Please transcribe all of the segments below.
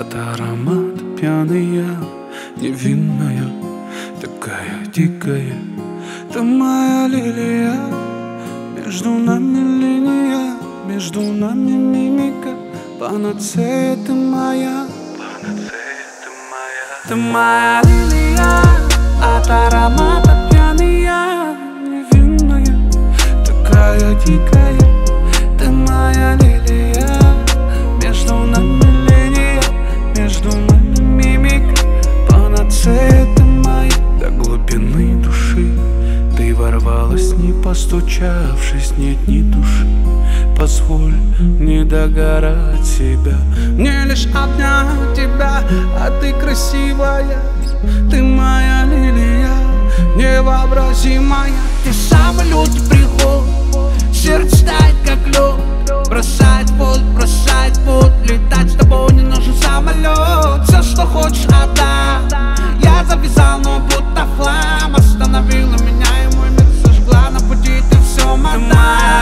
от аромата пьяная, невинная, такая дикая. Ты моя лилия, между нами линия, между нами мимика. Панацея ты моя, панацея ты моя. Ты моя лилия, от аромата пьяная, невинная, такая дикая. Ты моя лилия, между нами линия, между нами мимика. Панацея ты моя, до глубины души ты ворвалась, не постучавшись, нет ни души. Позволь не догорать себя, мне лишь обнять тебя, а ты красивая. Ты моя лилия, невообразимая. Ты самый лютый приход, сердце тает как лед. Бросать путь, летать с тобой не нужен самолет. Все, что хочешь, отдай. Я завязал, но будто флам остановила меня, и мой мир сожгла. На пути ты все мотай.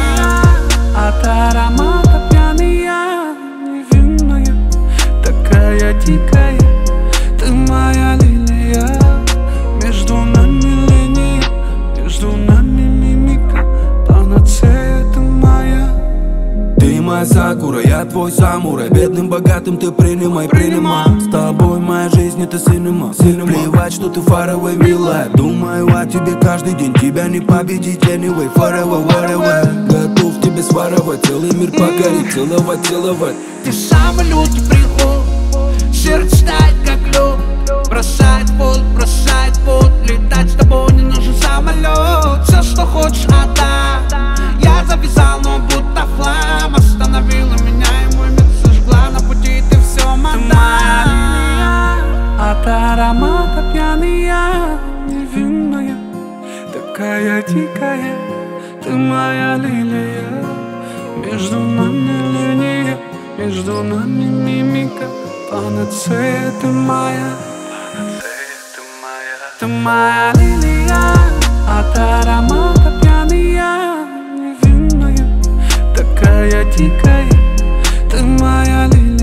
От аромата пьяная, невинная, такая дикая. Ты моя лилия, между нами линия, между нами мимика. Панацея ты моя. Ты моя сакура, я твой самурай. Бедным, богатым ты принимай, принимай. С тобой моя жизнь это синема. Плевать, что ты faraway, милая. Думаю о тебе каждый день, тебя не победить anyway. Forever, whatever. Готов тебе своровать, целый мир покорить, целовать, целовать. Ты самый лютый приход, сердце тает как лед. Бросать путь, летать с тобой не нужен самолет. Все, что хочешь, отдай. Я завязал, но будто флам остановила меня, и мой мир сожгла. На пути ты все мотай. От аромата пьяная, невинная, такая дикая. Ты моя лилия, между нами линия, между нами мимика. Панацея ты моя, панацея ты моя. Ты моя лилия, от аромата пьяная, невинная, такая дикая. Ты моя лилия.